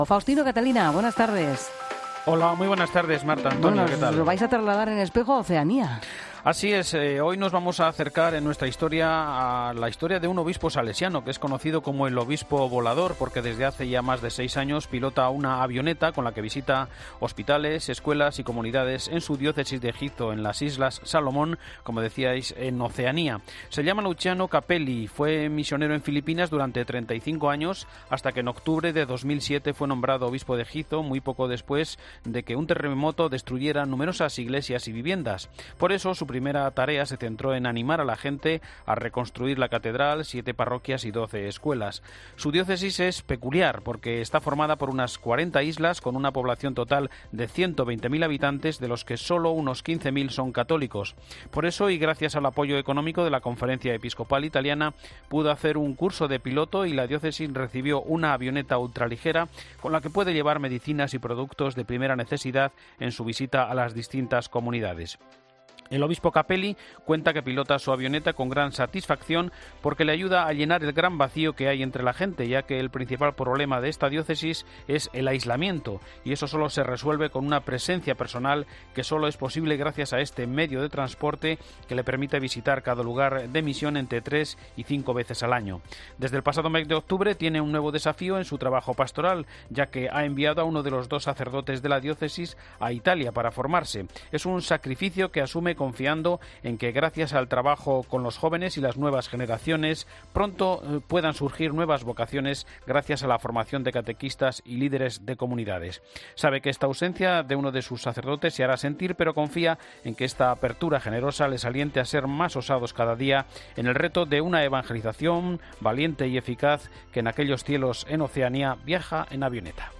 Faustino, Catalina, buenas tardes. Hola, muy buenas tardes, Marta, Antonio, ¿qué tal? Lo vais a trasladar en Espejo a Oceanía. Así es, hoy nos vamos a acercar en nuestra historia a la historia de un obispo salesiano que es conocido como el obispo volador porque desde hace ya más de 6 años pilota una avioneta con la que visita hospitales, escuelas y comunidades en su diócesis de Egipto, en las Islas Salomón, como decíais, en Oceanía. Se llama Luciano Capelli, fue misionero en Filipinas durante 35 años hasta que en octubre de 2007 fue nombrado obispo de Egipto, muy poco después de que un terremoto destruyera numerosas iglesias y viviendas. Por eso su primera tarea se centró en animar a la gente a reconstruir la catedral, 7 parroquias y 12 escuelas. Su diócesis es peculiar porque está formada por unas 40 islas con una población total de 120.000 habitantes, de los que solo unos 15.000 son católicos. Por eso, y gracias al apoyo económico de la Conferencia Episcopal Italiana, pudo hacer un curso de piloto y la diócesis recibió una avioneta ultraligera con la que puede llevar medicinas y productos de primera necesidad en su visita a las distintas comunidades. El obispo Capelli cuenta que pilota su avioneta con gran satisfacción porque le ayuda a llenar el gran vacío que hay entre la gente, ya que el principal problema de esta diócesis es el aislamiento, y eso solo se resuelve con una presencia personal que solo es posible gracias a este medio de transporte que le permite visitar cada lugar de misión entre 3 y 5 veces al año. Desde el pasado mes de octubre tiene un nuevo desafío en su trabajo pastoral, ya que ha enviado a uno de los 2 sacerdotes de la diócesis a Italia para formarse. Es un sacrificio que asume confiando en que gracias al trabajo con los jóvenes y las nuevas generaciones pronto puedan surgir nuevas vocaciones gracias a la formación de catequistas y líderes de comunidades. Sabe que esta ausencia de uno de sus sacerdotes se hará sentir, pero confía en que esta apertura generosa les aliente a ser más osados cada día en el reto de una evangelización valiente y eficaz que en aquellos cielos en Oceanía viaja en avioneta.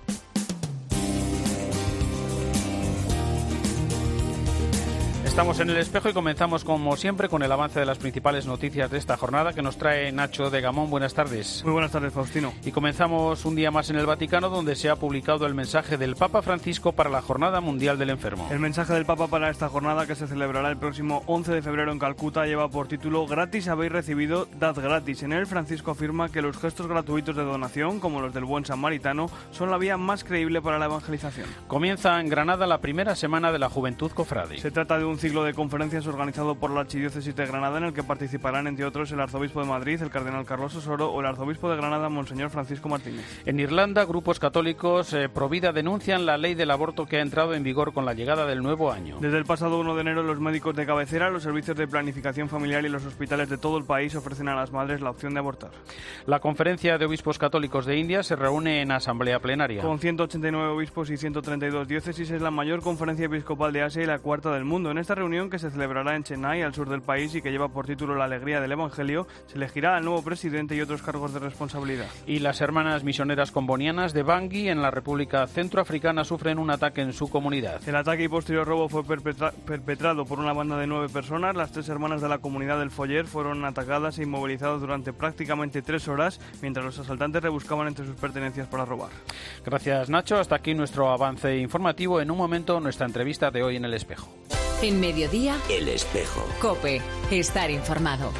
Estamos en el espejo y comenzamos como siempre con el avance de las principales noticias de esta jornada que nos trae Nacho de Gamón. Buenas tardes. Muy buenas tardes, Faustino. Y comenzamos un día más en el Vaticano, donde se ha publicado el mensaje del Papa Francisco para la Jornada Mundial del Enfermo. El mensaje del Papa para esta jornada, que se celebrará el próximo 11 de febrero en Calcuta, lleva por título «Gratis habéis recibido, dad gratis». En él, Francisco afirma que los gestos gratuitos de donación, como los del buen samaritano, son la vía más creíble para la evangelización. Comienza en Granada la primera semana de la Juventud Cofrade. Se trata de un ciclo de conferencias organizado por la Archidiócesis de Granada, en el que participarán, entre otros, el Arzobispo de Madrid, el Cardenal Carlos Osoro, o el Arzobispo de Granada, Monseñor Francisco Martínez. En Irlanda, grupos católicos pro vida denuncian la ley del aborto que ha entrado en vigor con la llegada del nuevo año. Desde el pasado 1 de enero, los médicos de cabecera, los servicios de planificación familiar y los hospitales de todo el país ofrecen a las madres la opción de abortar. La Conferencia de Obispos Católicos de India se reúne en asamblea plenaria. Con 189 obispos y 132 diócesis, es la mayor conferencia episcopal de Asia y la cuarta del mundo. En esta reunión, que se celebrará en Chennai, al sur del país, y que lleva por título La alegría del Evangelio, se elegirá al nuevo presidente y otros cargos de responsabilidad. Y las hermanas misioneras combonianas de Bangui, en la República Centroafricana, sufren un ataque en su comunidad. El ataque y posterior robo fue perpetrado por una banda de 9 personas. Las 3 hermanas de la comunidad del Foller fueron atacadas e inmovilizadas durante prácticamente 3 horas, mientras los asaltantes rebuscaban entre sus pertenencias para robar. Gracias, Nacho. Hasta aquí nuestro avance informativo. En un momento, nuestra entrevista de hoy en El Espejo. En Mediodía, El Espejo. COPE. Estar informado.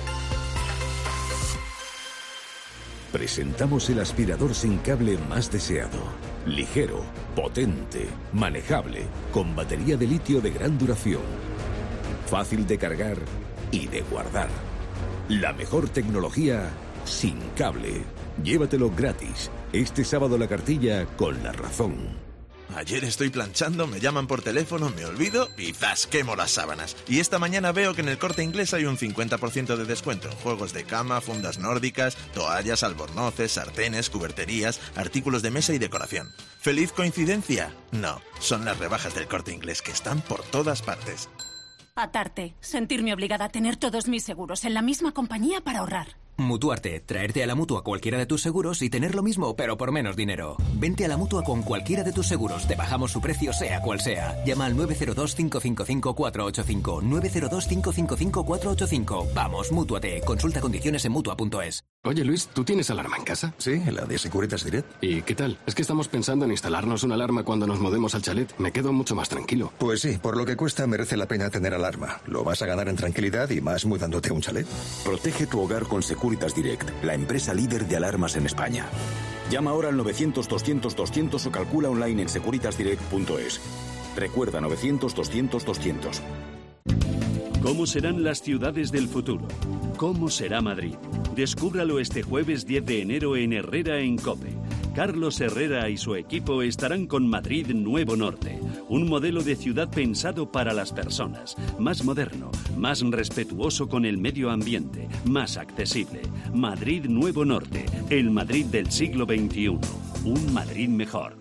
Presentamos el aspirador sin cable más deseado. Ligero, potente, manejable, con batería de litio de gran duración. Fácil de cargar y de guardar. La mejor tecnología sin cable. Llévatelo gratis. Este sábado la cartilla con La Razón. Ayer estoy planchando, me llaman por teléfono, me olvido y ¡zas! Quemo las sábanas. Y esta mañana veo que en el Corte Inglés hay un 50% de descuento en juegos de cama, fundas nórdicas, toallas, albornoces, sartenes, cuberterías, artículos de mesa y decoración. ¿Feliz coincidencia? No, son las rebajas del Corte Inglés que están por todas partes. Atarte, sentirme obligada a tener todos mis seguros en la misma compañía para ahorrar. Mutuarte, traerte a la Mutua cualquiera de tus seguros y tener lo mismo, pero por menos dinero. Vente a la Mutua con cualquiera de tus seguros, te bajamos su precio sea cual sea. Llama al 902-555-485, 902-555-485. Vamos, Mútuate, consulta condiciones en Mutua.es. Oye Luis, ¿tú tienes alarma en casa? Sí, la de Securitas Direct. ¿Y qué tal? Es que estamos pensando en instalarnos una alarma cuando nos mudemos al chalet. Me quedo mucho más tranquilo. Pues sí, por lo que cuesta merece la pena tener alarma. Lo vas a ganar en tranquilidad y más mudándote a un chalet. Protege tu hogar con Securitas Direct, la empresa líder de alarmas en España. Llama ahora al 900-200-200 o calcula online en securitasdirect.es. Recuerda 900-200-200. ¿Cómo serán las ciudades del futuro? ¿Cómo será Madrid? Descúbralo este jueves 10 de enero en Herrera en COPE. Carlos Herrera y su equipo estarán con Madrid Nuevo Norte, un modelo de ciudad pensado para las personas, más moderno, más respetuoso con el medio ambiente, más accesible. Madrid Nuevo Norte, el Madrid del siglo XXI, un Madrid mejor.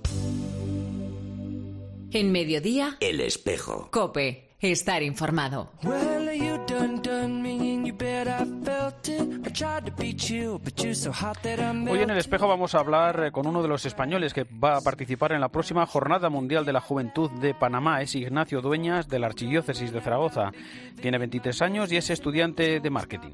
En Mediodía, El Espejo. COPE. Estar informado. Hoy en El Espejo vamos a hablar con uno de los españoles que va a participar en la próxima Jornada Mundial de la Juventud de Panamá. Es Ignacio Dueñas, de la Archidiócesis de Zaragoza. Tiene 23 años y es estudiante de marketing.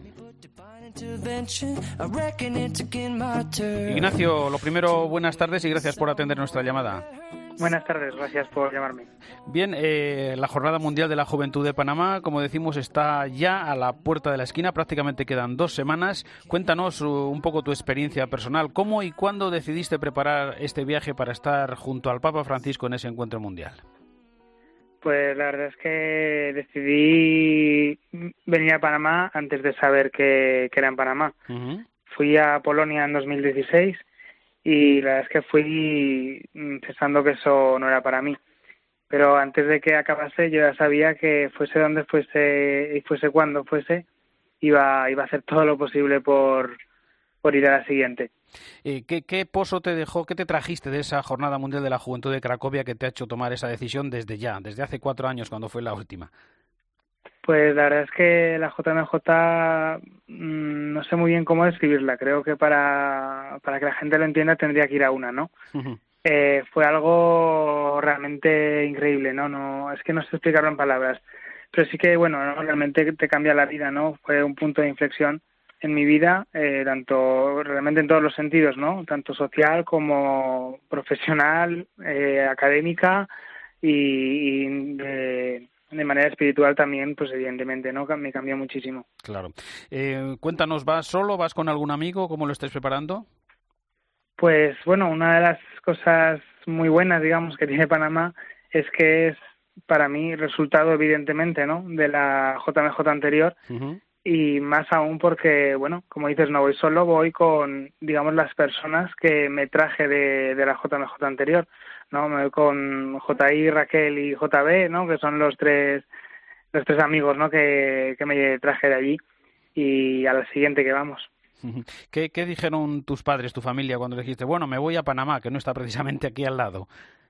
Ignacio, lo primero, buenas tardes y gracias por atender nuestra llamada. Buenas tardes, gracias por llamarme. Bien, la Jornada Mundial de la Juventud de Panamá, como decimos, está ya a la puerta de la esquina, prácticamente quedan 2 semanas. Cuéntanos un poco tu experiencia personal. ¿Cómo y cuándo decidiste preparar este viaje para estar junto al Papa Francisco en ese encuentro mundial? Pues la verdad es que decidí venir a Panamá antes de saber que era en Panamá. Uh-huh. Fui a Polonia en 2016 y la verdad es que fui pensando que eso no era para mí. Pero antes de que acabase yo ya sabía que fuese donde fuese y fuese cuando fuese, iba a hacer todo lo posible por ir a la siguiente. ¿Qué pozo te dejó, qué te trajiste de esa Jornada Mundial de la Juventud de Cracovia que te ha hecho tomar esa decisión desde hace 4 años cuando fue la última? Pues la verdad es que la JMJ no sé muy bien cómo describirla. Creo que para que la gente lo entienda tendría que ir a una, ¿no? Uh-huh. Fue algo realmente increíble, ¿no? No, es que no sé explicarlo en palabras. Pero sí que, bueno, ¿no? Realmente te cambia la vida, ¿no? Fue un punto de inflexión en mi vida, tanto realmente en todos los sentidos, ¿no? Tanto social como profesional, académica y de manera espiritual también, pues evidentemente, ¿no? Me cambió muchísimo. Claro. Cuéntanos, ¿vas solo? ¿Vas con algún amigo? ¿Cómo lo estés preparando? Pues bueno, una de las cosas muy buenas, digamos, que tiene Panamá es que es para mí resultado, evidentemente, ¿no? De la JMJ anterior. Uh-huh. Y más aún porque, bueno, como dices, no voy solo, voy con, digamos, las personas que me traje de la JMJ anterior, ¿no? Me voy con JI, Raquel y JB, ¿no? Que son los tres amigos, ¿no? Que me traje de allí y a la siguiente que vamos. ¿Qué dijeron tus padres, tu familia, cuando dijiste, bueno, me voy a Panamá, que no está precisamente aquí al lado?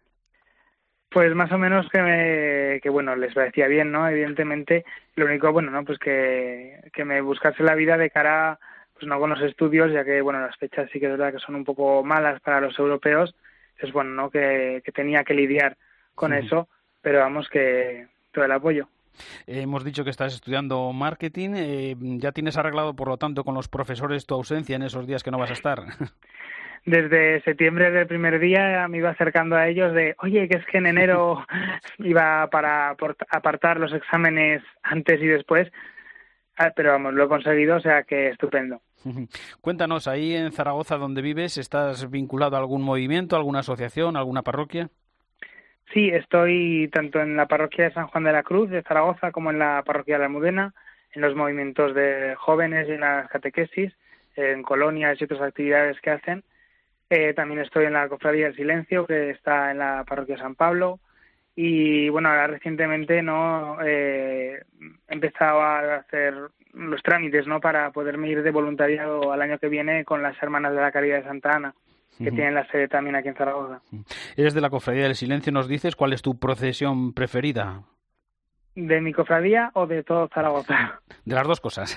Pues más o menos que bueno, les parecía bien, ¿no? Evidentemente, lo único, bueno, ¿no? Pues que me buscase la vida de cara, pues no con los estudios, ya que, bueno, las fechas sí que es verdad que son un poco malas para los europeos, es bueno, ¿no? Que tenía que lidiar con eso, pero vamos, que todo el apoyo. Hemos dicho que estás estudiando marketing, ¿ya tienes arreglado, por lo tanto, con los profesores tu ausencia en esos días que no vas a estar? Desde septiembre del primer día me iba acercando a ellos de, oye, que es que en enero iba para apartar los exámenes antes y después, pero vamos, lo he conseguido, o sea que estupendo. Cuéntanos, ahí en Zaragoza, donde vives, ¿estás vinculado a algún movimiento, alguna asociación, alguna parroquia? Sí, estoy tanto en la parroquia de San Juan de la Cruz de Zaragoza como en la parroquia de la Almudena, en los movimientos de jóvenes y en las catequesis, en colonias y otras actividades que hacen. También estoy en la Cofradía del Silencio, que está en la parroquia de San Pablo. Y bueno, ahora recientemente no he empezado a hacer los trámites, ¿no? Para poderme ir de voluntariado al año que viene con las Hermanas de la Caridad de Santa Ana, que tienen la sede también aquí en Zaragoza. Eres de la Cofradía del Silencio, ¿nos dices cuál es tu procesión preferida? ¿De mi cofradía o de todo Zaragoza? De las dos cosas.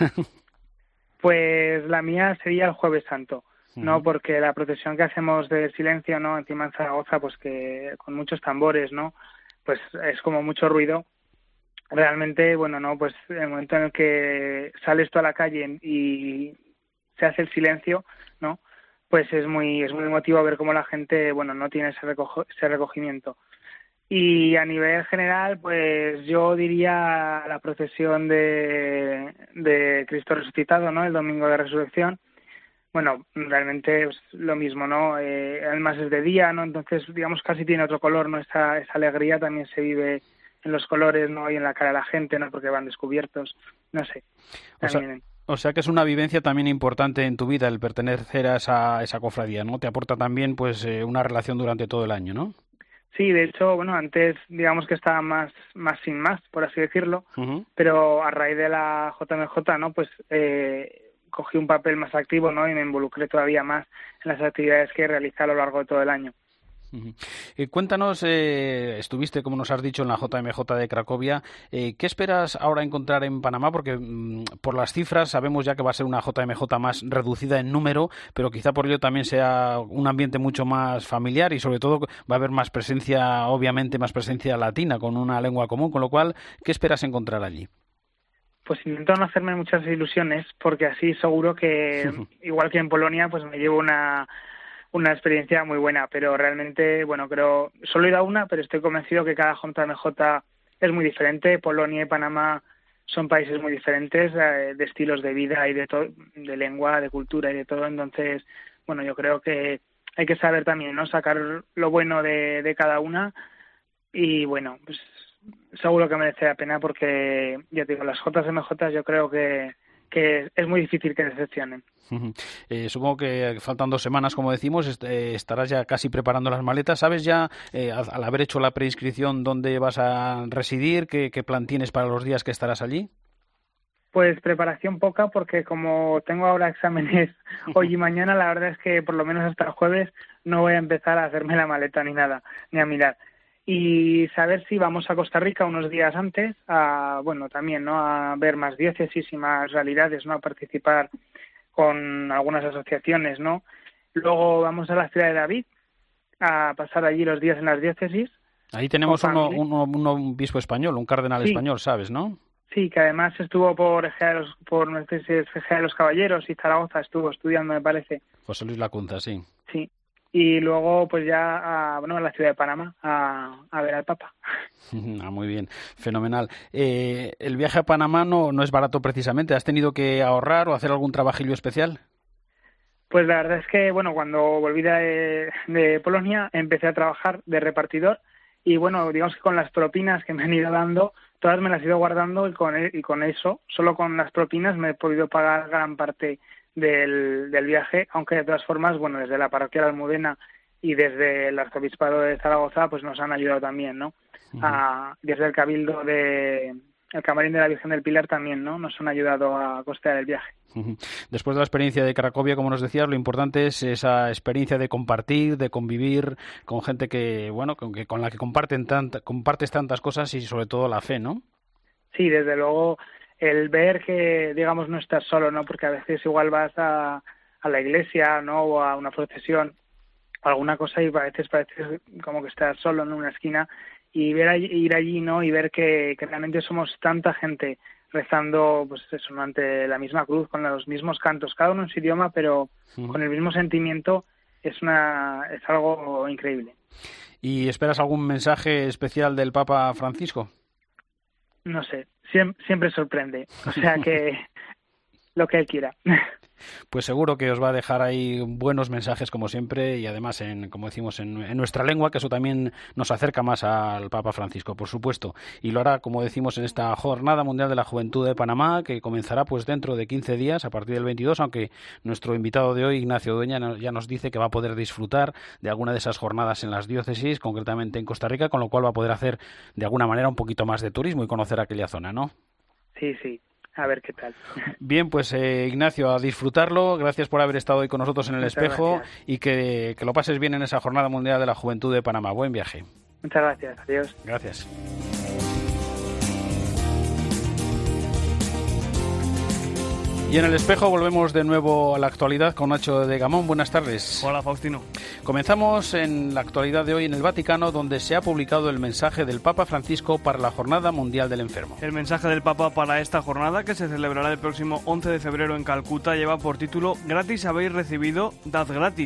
Pues la mía sería el Jueves Santo, ¿no? Porque la procesión que hacemos del Silencio, ¿no? Encima en Zaragoza, pues que con muchos tambores, ¿no? Pues es como mucho ruido. Realmente, bueno, ¿no? Pues el momento en el que sales tú a la calle y se hace el silencio, ¿no? Pues es muy emotivo ver cómo la gente, bueno, no tiene ese recogimiento. Y a nivel general, pues yo diría la procesión de Cristo resucitado, ¿no? El Domingo de Resurrección, bueno, realmente es lo mismo, ¿no? Además es de día, ¿no? Entonces, digamos, casi tiene otro color, ¿no? Esa alegría también se vive en los colores, ¿no? Y en la cara de la gente, ¿no? Porque van descubiertos, no sé. O sea que es una vivencia también importante en tu vida el pertenecer a esa cofradía, ¿no? Te aporta también, pues, una relación durante todo el año, ¿no? Sí, de hecho, bueno, antes digamos que estaba más sin más, por así decirlo, pero a raíz de la JMJ, ¿no? Pues cogí un papel más activo, ¿no? Y me involucré todavía más en las actividades que realicé a lo largo de todo el año. Cuéntanos, estuviste, como nos has dicho, en la JMJ de Cracovia. ¿Qué esperas ahora encontrar en Panamá? Porque por las cifras sabemos ya que va a ser una JMJ más reducida en número, pero quizá por ello también sea un ambiente mucho más familiar y sobre todo va a haber más presencia, obviamente más presencia latina, con una lengua común, con lo cual, ¿qué esperas encontrar allí? Pues intento no hacerme muchas ilusiones, porque así seguro que, igual que en Polonia, pues me llevo una experiencia muy buena, pero realmente, bueno, creo, solo he ido a una, pero estoy convencido que cada JMJ es muy diferente. Polonia y Panamá son países muy diferentes, de estilos de vida y de todo, de lengua, de cultura y de todo. Entonces, bueno, yo creo que hay que saber también, ¿no? Sacar lo bueno de cada una y, bueno, pues seguro que merece la pena porque, ya te digo, las JMJ yo creo que es muy difícil que decepcionen. Supongo que faltan 2 semanas, como decimos, estarás ya casi preparando las maletas. ¿Sabes ya, al haber hecho la preinscripción, dónde vas a residir? ¿Qué plan tienes para los días que estarás allí? Pues preparación poca, porque como tengo ahora exámenes hoy y mañana, la verdad es que por lo menos hasta el jueves no voy a empezar a hacerme la maleta ni nada, ni a mirar. Y saber si vamos a Costa Rica unos días antes, también, ¿no? A ver más diócesis y más realidades, ¿no? A participar con algunas asociaciones, ¿no? Luego vamos a la ciudad de David, a pasar allí los días en las diócesis. Ahí tenemos un obispo español, un cardenal español, ¿sabes, no? Sí, que además estuvo por Egea de los Caballeros y Zaragoza, estuvo estudiando, me parece. José Luis Lacunza, sí. Sí. Y luego pues ya a la ciudad de Panamá a ver al Papa. Muy bien, fenomenal. El viaje a Panamá no es barato precisamente. ¿Has tenido que ahorrar o hacer algún trabajillo especial? Pues la verdad es que, bueno, cuando volví de Polonia empecé a trabajar de repartidor y, bueno, digamos que con las propinas que me han ido dando, todas me las he ido guardando y con eso, solo con las propinas me he podido pagar gran parte del viaje, aunque de todas formas, bueno, desde la parroquia de Almudena y desde el arzobispado de Zaragoza, pues nos han ayudado también, ¿no? Desde el cabildo el camarín de la Virgen del Pilar también, ¿no? Nos han ayudado a costear el viaje. Después de la experiencia de Cracovia, como nos decías, lo importante es esa experiencia de compartir, de convivir con gente que, bueno, con la que compartes tantas cosas y sobre todo la fe, ¿no? Sí, desde luego, el ver que, digamos, no estás solo, ¿no? Porque a veces igual vas a la iglesia, ¿no? O a una procesión o alguna cosa y a veces parece como que estás solo en una esquina y ir allí, ¿no? Y ver que realmente somos tanta gente rezando, pues eso, ¿no? Ante la misma cruz, con los mismos cantos, cada uno en su idioma, pero con el mismo sentimiento, es algo increíble. ¿Y esperas algún mensaje especial del Papa Francisco? No sé, siempre sorprende, o sea que lo que él quiera. Pues seguro que os va a dejar ahí buenos mensajes como siempre y además, como decimos, en nuestra lengua, que eso también nos acerca más al Papa Francisco, por supuesto. Y lo hará, como decimos, en esta Jornada Mundial de la Juventud de Panamá, que comenzará pues dentro de 15 días, a partir del 22, aunque nuestro invitado de hoy, Ignacio Dueña, ya nos dice que va a poder disfrutar de alguna de esas jornadas en las diócesis, concretamente en Costa Rica, con lo cual va a poder hacer de alguna manera un poquito más de turismo y conocer aquella zona, ¿no? Sí. A ver qué tal. Bien, pues Ignacio, a disfrutarlo. Gracias por haber estado hoy con nosotros en El Espejo. Gracias. Y que lo pases bien en esa Jornada Mundial de la Juventud de Panamá. Buen viaje. Muchas gracias. Adiós. Gracias. Y en El Espejo volvemos de nuevo a la actualidad con Nacho de Gamón. Buenas tardes. Hola, Faustino. Comenzamos en la actualidad de hoy en el Vaticano, donde se ha publicado el mensaje del Papa Francisco para la Jornada Mundial del Enfermo. El mensaje del Papa para esta jornada, que se celebrará el próximo 11 de febrero en Calcuta, lleva por título «Gratis habéis recibido, dad gratis».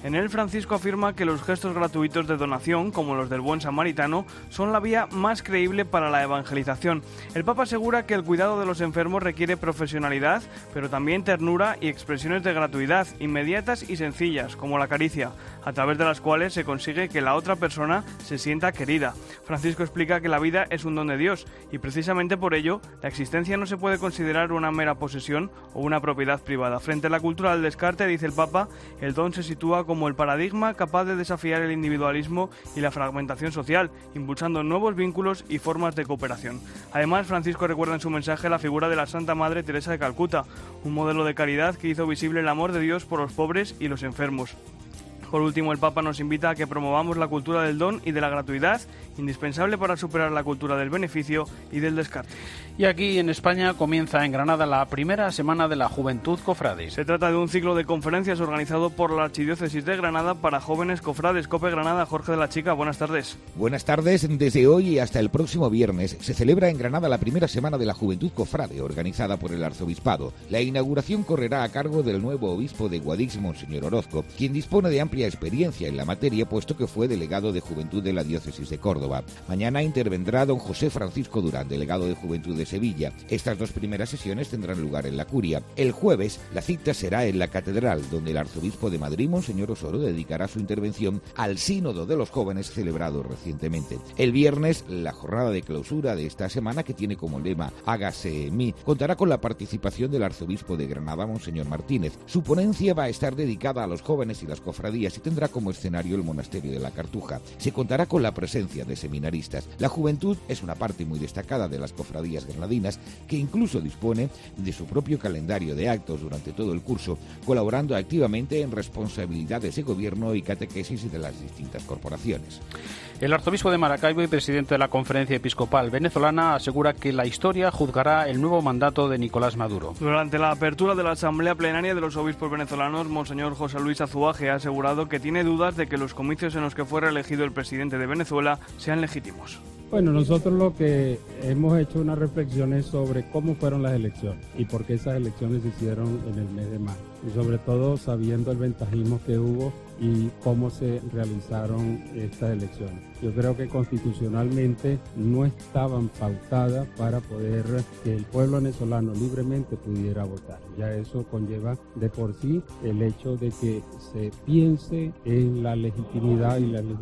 En él, Francisco afirma que los gestos gratuitos de donación, como los del buen samaritano, son la vía más creíble para la evangelización. El Papa asegura que el cuidado de los enfermos requiere profesionalidad, pero también ternura y expresiones de gratuidad, inmediatas y sencillas, como la caricia, a través de las cuales se consigue que la otra persona se sienta querida. Francisco explica que la vida es un don de Dios y precisamente por ello la existencia no se puede considerar una mera posesión o una propiedad privada. Frente a la cultura del descarte, dice el Papa, el don se sitúa como el paradigma capaz de desafiar el individualismo y la fragmentación social, impulsando nuevos vínculos y formas de cooperación. Además, Francisco recuerda en su mensaje la figura de la Santa Madre Teresa de Calcuta, un modelo de caridad que hizo visible el amor de Dios por los pobres y los enfermos. Por último, el Papa nos invita a que promovamos la cultura del don y de la gratuidad, indispensable para superar la cultura del beneficio y del descarte. Y aquí en España comienza en Granada la primera semana de la Juventud Cofrade. Se trata de un ciclo de conferencias organizado por la Archidiócesis de Granada para jóvenes cofrades. COPE Granada, Jorge de la Chica, buenas tardes. Buenas tardes. Desde hoy y hasta el próximo viernes se celebra en Granada la primera semana de la Juventud Cofrade, organizada por el Arzobispado. La inauguración correrá a cargo del nuevo obispo de Guadix, Monseñor Orozco, quien dispone de amplia experiencia en la materia, puesto que fue delegado de Juventud de la Diócesis de Córdoba. Mañana intervendrá don José Francisco Durán, delegado de Juventud de Sevilla. Estas dos primeras sesiones tendrán lugar en la Curia. El jueves, la cita será en la Catedral, donde el Arzobispo de Madrid, Monseñor Osoro, dedicará su intervención al Sínodo de los Jóvenes celebrado recientemente. El viernes, la jornada de clausura de esta semana, que tiene como lema Hágase en mí, contará con la participación del Arzobispo de Granada, Monseñor Martínez. Su ponencia va a estar dedicada a los jóvenes y las cofradías y tendrá como escenario el Monasterio de la Cartuja. Se contará con la presencia de seminaristas. La juventud es una parte muy destacada de las cofradías granadinas, que incluso dispone de su propio calendario de actos durante todo el curso, colaborando activamente en responsabilidades de gobierno y catequesis de las distintas corporaciones. El arzobispo de Maracaibo y presidente de la Conferencia Episcopal Venezolana asegura que la historia juzgará el nuevo mandato de Nicolás Maduro. Durante la apertura de la Asamblea Plenaria de los Obispos Venezolanos, Monseñor José Luis Azuaje ha asegurado que tiene dudas de que los comicios en los que fue reelegido el presidente de Venezuela sean legítimos. Bueno, nosotros lo que hemos hecho unas reflexiones sobre cómo fueron las elecciones y por qué esas elecciones se hicieron en el mes de mayo. Y sobre todo sabiendo el ventajismo que hubo y cómo se realizaron estas elecciones. Yo creo que constitucionalmente no estaban pautadas para poder que el pueblo venezolano libremente pudiera votar. Ya eso conlleva de por sí el hecho de que se piense en la legitimidad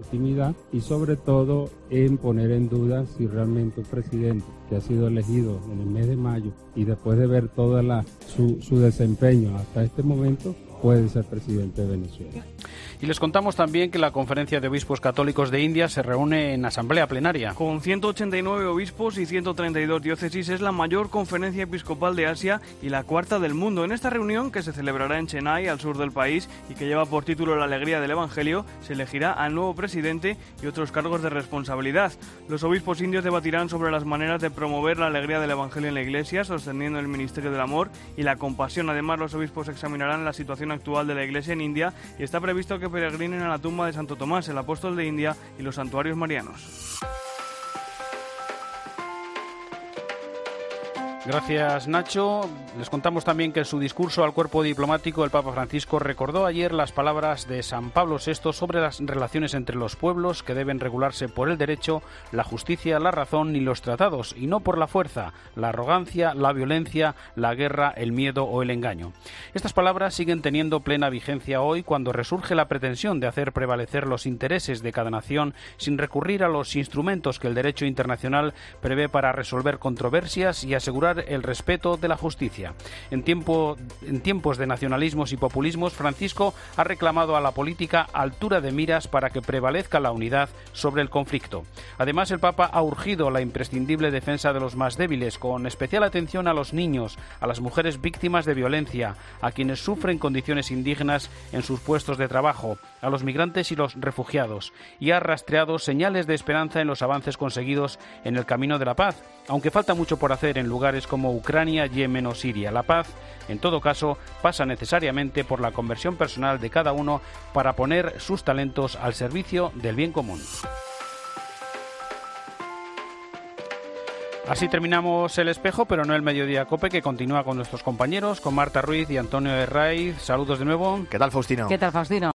y sobre todo en poner en duda si realmente un presidente que ha sido elegido en el mes de mayo y después de ver toda su desempeño hasta este momento puede ser presidente de Venezuela. Y les contamos también que la Conferencia de Obispos Católicos de India se reúne en asamblea plenaria. Con 189 obispos y 132 diócesis es la mayor conferencia episcopal de Asia y la cuarta del mundo. En esta reunión, que se celebrará en Chennai, al sur del país, y que lleva por título La alegría del Evangelio, se elegirá al nuevo presidente y otros cargos de responsabilidad. Los obispos indios debatirán sobre las maneras de promover la alegría del Evangelio en la Iglesia, sosteniendo el ministerio del amor y la compasión. Además, los obispos examinarán la situación actual de la Iglesia en India y está previsto que peregrinen a la tumba de Santo Tomás, el apóstol de India, y los santuarios marianos. Gracias, Nacho. Les contamos también que en su discurso al cuerpo diplomático el Papa Francisco recordó ayer las palabras de San Pablo VI sobre las relaciones entre los pueblos, que deben regularse por el derecho, la justicia, la razón y los tratados, y no por la fuerza, la arrogancia, la violencia, la guerra, el miedo o el engaño. Estas palabras siguen teniendo plena vigencia hoy, cuando resurge la pretensión de hacer prevalecer los intereses de cada nación sin recurrir a los instrumentos que el derecho internacional prevé para resolver controversias y asegurar el respeto de la justicia. En tiempos de nacionalismos y populismos, Francisco ha reclamado a la política altura de miras para que prevalezca la unidad sobre el conflicto. Además, el Papa ha urgido la imprescindible defensa de los más débiles, con especial atención a los niños, a las mujeres víctimas de violencia, a quienes sufren condiciones indignas en sus puestos de trabajo, a los migrantes y los refugiados, y ha rastreado señales de esperanza en los avances conseguidos en el camino de la paz, aunque falta mucho por hacer en lugares como Ucrania, Yemen o Siria. La paz, en todo caso, pasa necesariamente por la conversión personal de cada uno para poner sus talentos al servicio del bien común. Así terminamos el espejo, pero no el Mediodía Cope, que continúa con nuestros compañeros, con Marta Ruiz y Antonio Herraiz. Saludos de nuevo. ¿Qué tal, Faustino? ¿Qué tal, Faustino?